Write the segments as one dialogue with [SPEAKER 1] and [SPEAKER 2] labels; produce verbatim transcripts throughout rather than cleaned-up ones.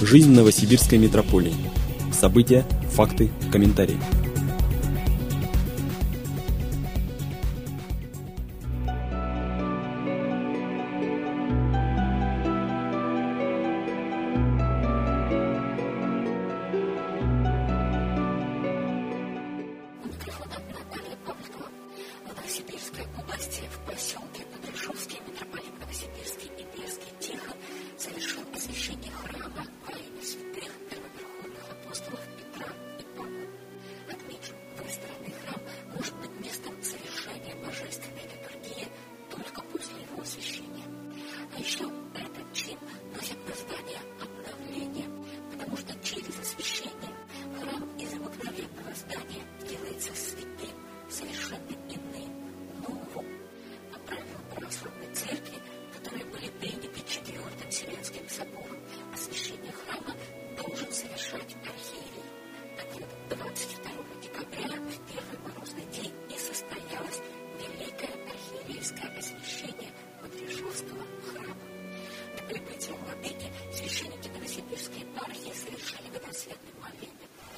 [SPEAKER 1] Жизнь новосибирской метрополии. События, факты, комментарии.
[SPEAKER 2] Новосибирской области в поселке Кудряшовский, митрополит Новосибирский и Берский Тихон совершил освящение храма во имя святых первоверховных апостолов Петра и Павла. Отмечу, выстроенный храм может быть местом совершения божественной литургии только после его освящения. А еще этот чин носит название обновления, потому что через освящение храм из обыкновенного здания делается святым, совершенно иным, новым. По правилам православной церкви, которые были приняты Четвертым Вселенским собором, освящение храма должен совершать архиерей. Так вот, двадцать второго декабря, в первый морозный день, и состоялось великое архиерейское освящение Кудряшовского храма. До прибытия владыки священники Новосибирской епархии совершали водосветный молебен.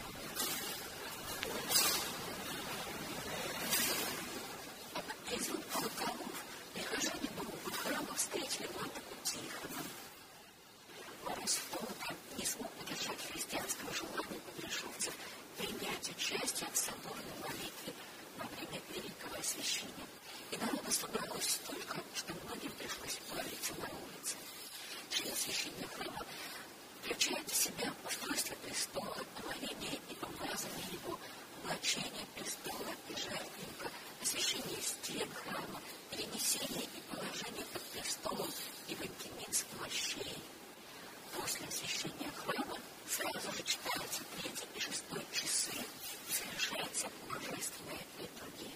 [SPEAKER 2] Из колоколов прихожане нового храма встретили владыку Тихона. Мороз в толпе не смог удержать христианского желания кудряшовцев принять участие в соборной молитве во время великого освящения. И народу собралось столько, что многим пришлось молиться на улице. Чин освящения храма включает в себя устройство престола, омовение и помазание его, облачение престола и жертвенника, освящение стен храма, перенесение и положение под престолом и венкенец плащей. После освящения храма сразу же читаются третий и шестой часы и совершается божественная литургия.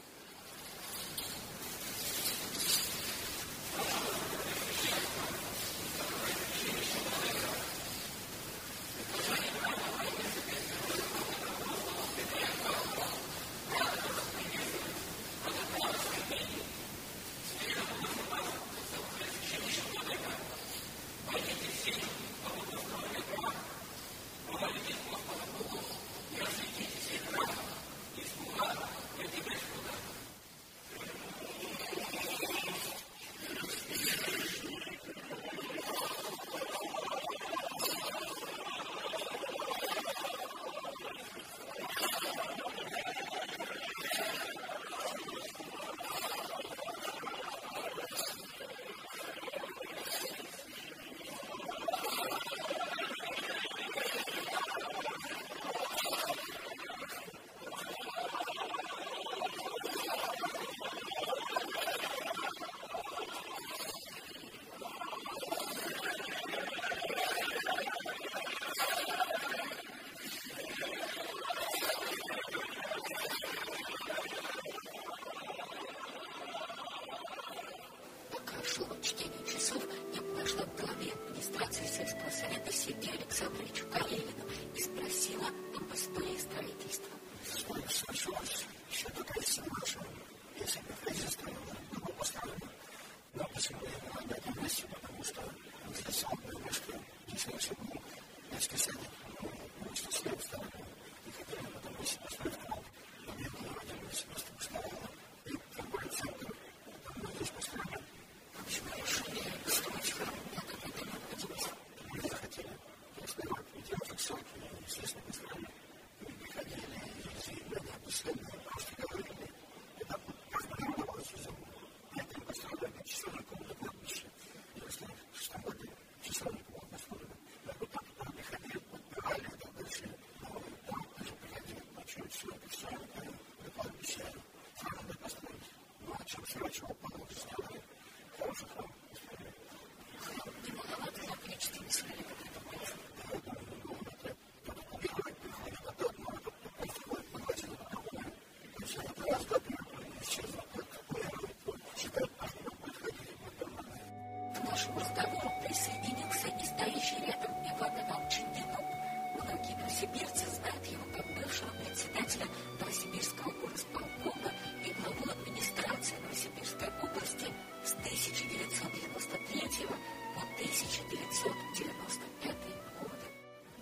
[SPEAKER 2] Шло чтение часов, я подошла к главе администрации сельского совета Сергею Александровичу Калинину и спросила об истории строительства.
[SPEAKER 3] История все началась еще до крестного нашего. Если бы хозяйство было построено, но почему я была на этом месте, потому что здесь он немножко, здесь раньше был детский садик, но очень с левой стороны. И хотели на этом месте построить клуб, но я не на этом месте просто поставила. И тем более центр, там мы здесь построили. Почему решили строить храм? Как это необходимость? Мы захотели. Я сказал, делать аксонки, естественно, построили. Мы приходили, и заявления объяснения, просто говорили. Это как бы нам давалось из-за угла. Это мы построили часовником на кладбище. И в шестом году часовник был построен. Мы вот так туда приходили, подбирали и так дальше. Но там тоже приходили, ночью все это все на кладбище. Храм надо построить. Ну, а чем срочно упало, сделали. Хороший храм.
[SPEAKER 2] Храм не маловато за количеством своих, как это было.
[SPEAKER 3] Да, я думаю, не было. Это убивать приходит от одного, это приходит, выводит от другого. То есть это раз допилили, исчезло, как такое, считать, что мы будет ходить, и будет нормально.
[SPEAKER 2] К нашему разговору присоединился и стоящий рядом Иван Иванович Дедов. Многие новосибирцы знают его как бывшего председателя Новосибирского горосполкома и главу администрации Новосибирской области с тысяча девятьсот девяносто третьего по тысяча девятьсот девяносто пятый годы.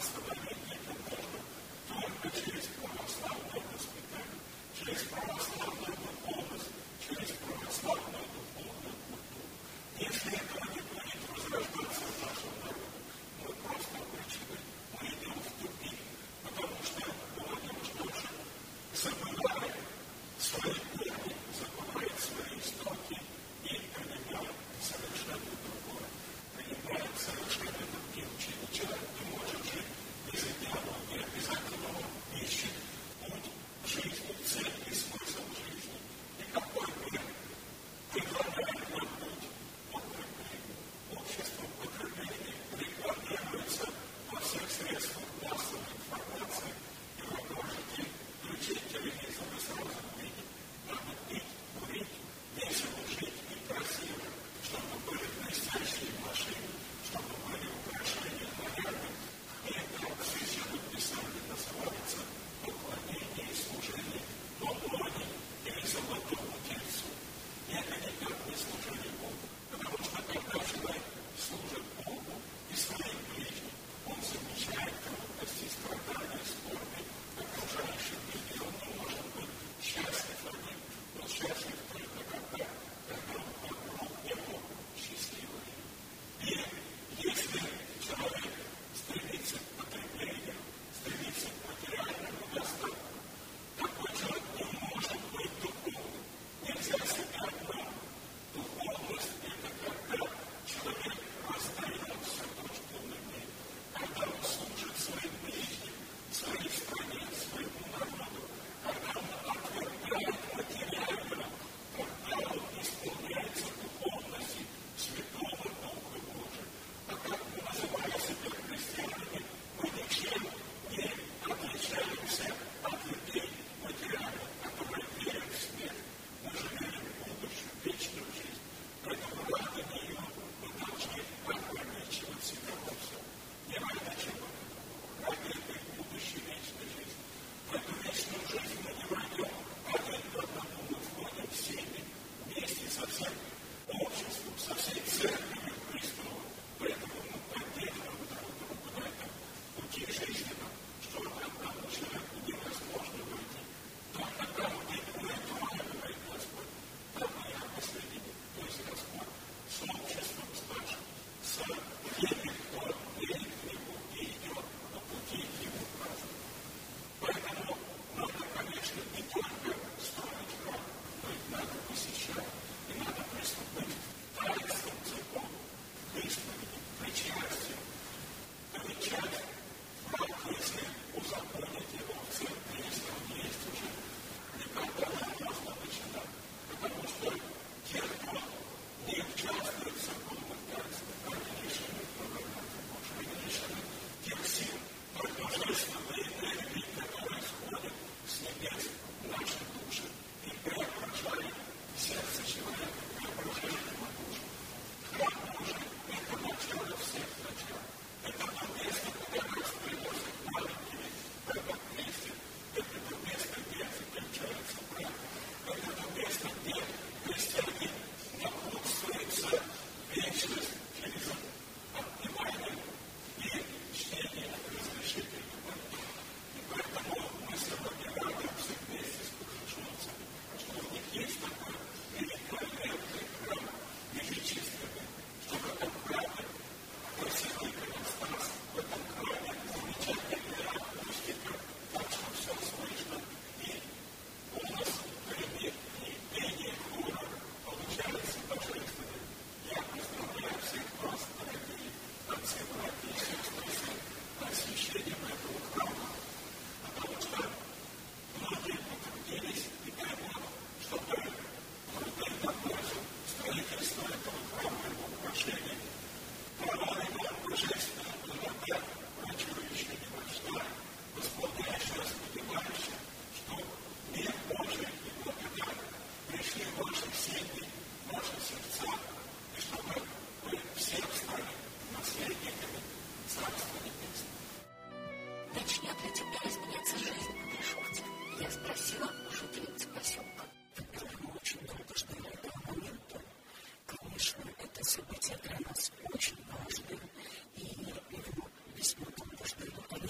[SPEAKER 2] Событие для нас очень важное, и его весьма там важное,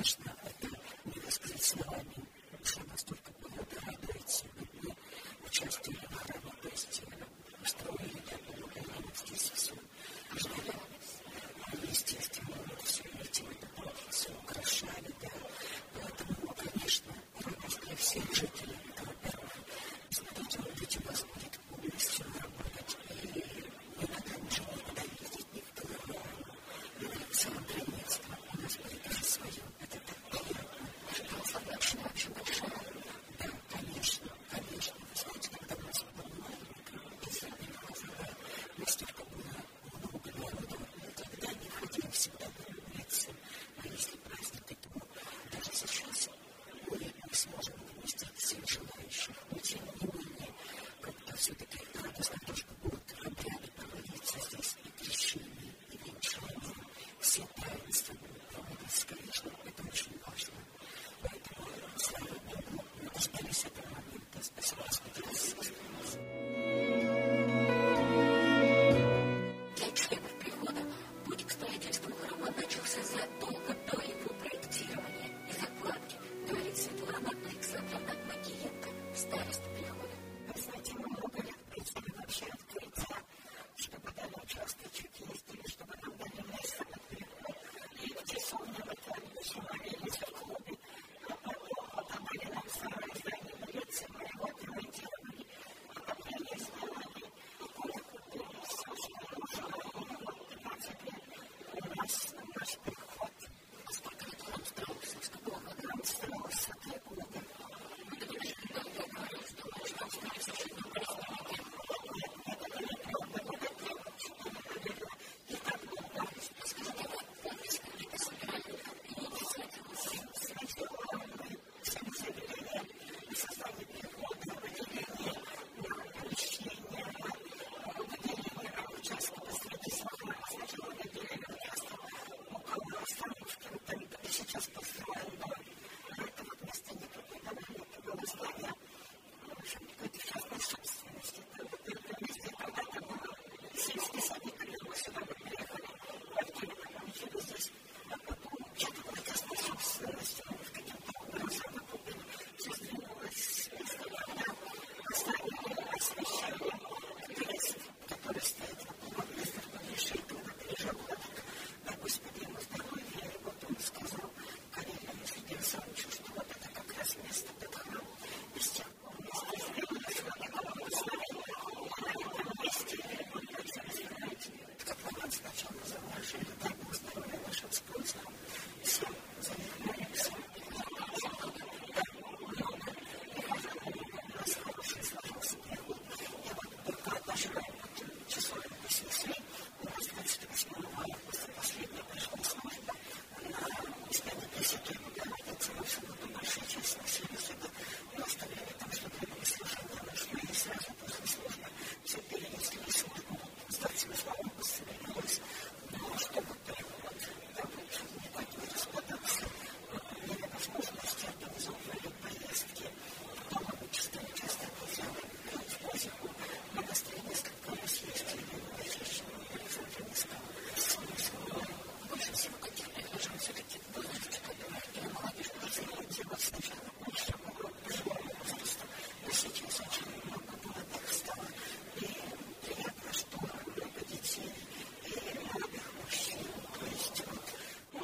[SPEAKER 3] знаете, вот сначала больше было пожилого возраста, но сейчас очень много молодых стало. И приятно, что много детей и молодых мужчин. То есть вот, ну,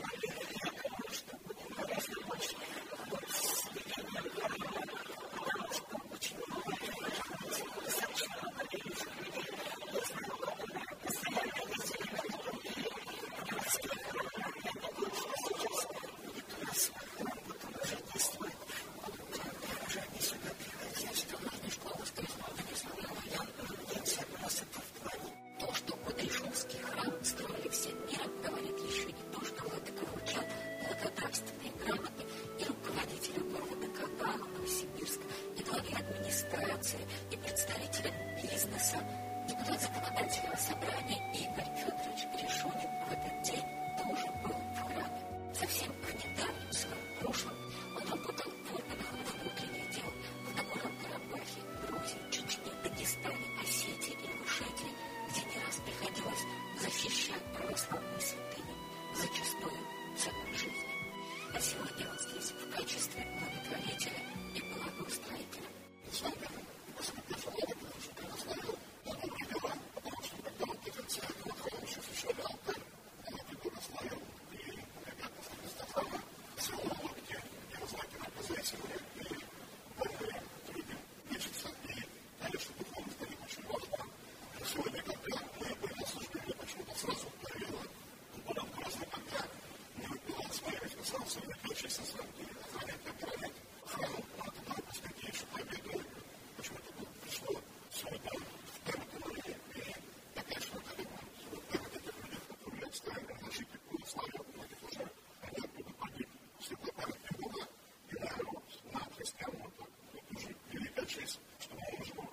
[SPEAKER 3] я думаю, что будет гораздо больше вот с движением гормонов, потому что очень много людей, достаточно много людей, я знаю, которые постоянно ездили на автомобиле, городские гормоны, я надеюсь, что сейчас будет у нас вот он уже действует, будут прихожане сюда приходить, что нужно школу сказать, не знаю, я надеюсь, у нас это в плане.
[SPEAKER 2] То, что Кудряшовский храм строили всем миром, говорит еще не то, что владыка вручал благодарственные грамоты и руководителю города Кабану Новосибирска, и главе администрации, и представителям бизнеса. Депутат законодательного собрания Игорь Федорович Гришунин в этот день тоже был в храме. Совсем в недавнем своем прошлом он работал в органах внутренних дел в Нагорном Карабахе, Грузии, Чечне, Дагестане, Осетии и Ингушетии, где не раз приходилось защищать православные святыни, зачастую ценой жизни. А сегодня он здесь в качестве благотворителя и благоустроителя.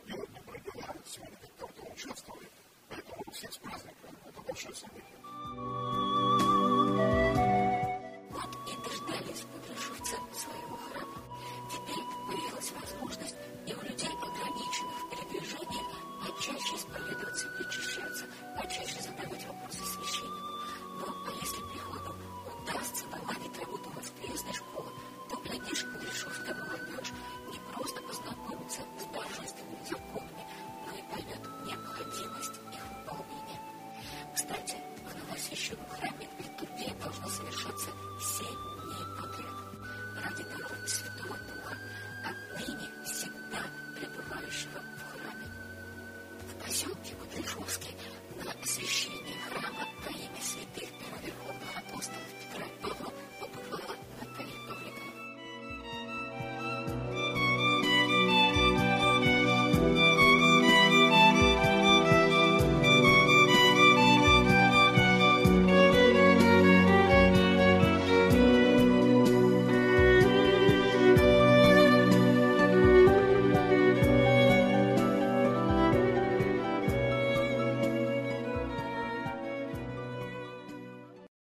[SPEAKER 3] Поэтому всех с праздником. Это большое событие.